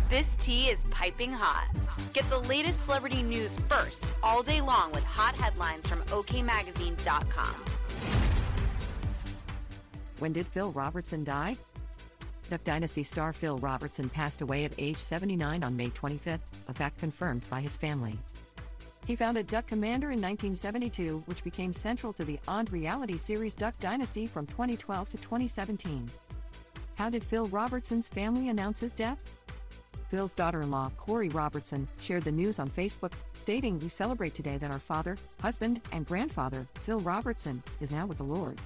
This tea is piping hot. Get the latest celebrity news first all day long with hot headlines from OKMagazine.com. When did Phil Robertson die? Duck Dynasty star Phil Robertson passed away at age 79 on May 25, a fact confirmed by his family. He founded Duck Commander in 1972, which became central to the on reality series Duck Dynasty from 2012 to 2017. How did Phil Robertson's family announce his death? Phil's daughter-in-law, Corey Robertson, shared the news on Facebook, stating, "We celebrate today that our father, husband, and grandfather, Phil Robertson, is now with the Lord."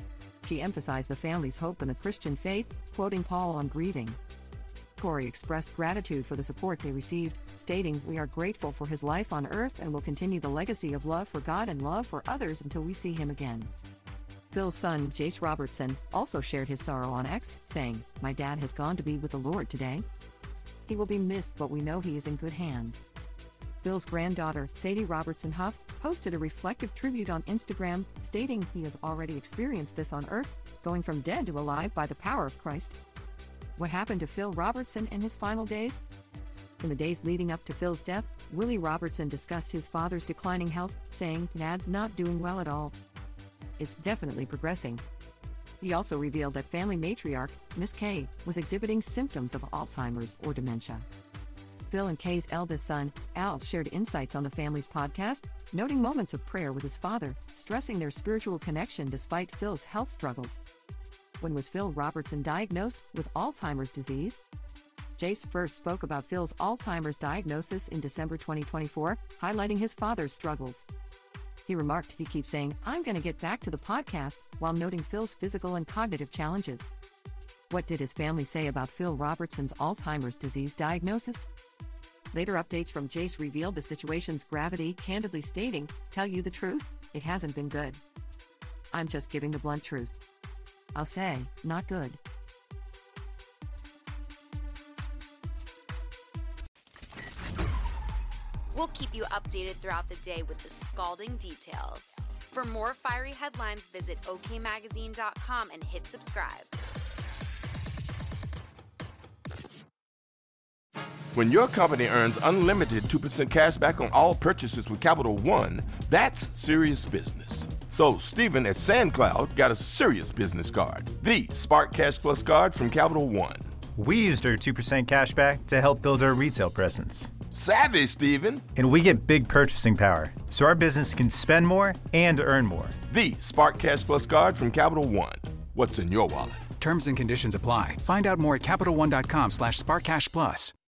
She emphasized the family's hope in the Christian faith, quoting Paul on grieving. Corey expressed gratitude for the support they received, stating, "We are grateful for his life on earth and will continue the legacy of love for God and love for others until we see him again." Phil's son, Jace Robertson, also shared his sorrow on X, saying, "My dad has gone to be with the Lord today. He will be missed, but we know he is in good hands." Phil's granddaughter, Sadie Robertson Huff, posted a reflective tribute on Instagram, stating he has already experienced this on earth, going from dead to alive by the power of Christ. What happened to Phil Robertson in his final days? In the days leading up to Phil's death, Willie Robertson discussed his father's declining health, saying, "Dad's not doing well at all. It's definitely progressing." He also revealed that family matriarch, Miss Kay, was exhibiting symptoms of Alzheimer's or dementia. Phil and Kay's eldest son, Al, shared insights on the family's podcast, noting moments of prayer with his father, stressing their spiritual connection despite Phil's health struggles. When was Phil Robertson diagnosed with Alzheimer's disease? Jace first spoke about Phil's Alzheimer's diagnosis in December 2024, highlighting his father's struggles. He remarked, "He keeps saying, 'I'm going to get back to the podcast,' while noting Phil's physical and cognitive challenges." What did his family say about Phil Robertson's Alzheimer's disease diagnosis? Later updates from Jace revealed the situation's gravity, candidly stating, "Tell you the truth, it hasn't been good. I'm just giving the blunt truth. I'll say, not good." We'll keep you updated throughout the day with the scalding details. For more fiery headlines, visit OKMagazine.com and hit subscribe. When your company earns unlimited 2% cash back on all purchases with Capital One, that's serious business. So Stephen at SandCloud got a serious business card, the Spark Cash Plus card from Capital One. We used our 2% cash back to help build our retail presence. Savvy, Stephen. And we get big purchasing power, so our business can spend more and earn more. The Spark Cash Plus card from Capital One. What's in your wallet? Terms and conditions apply. Find out more at CapitalOne.com/SparkCashPlus.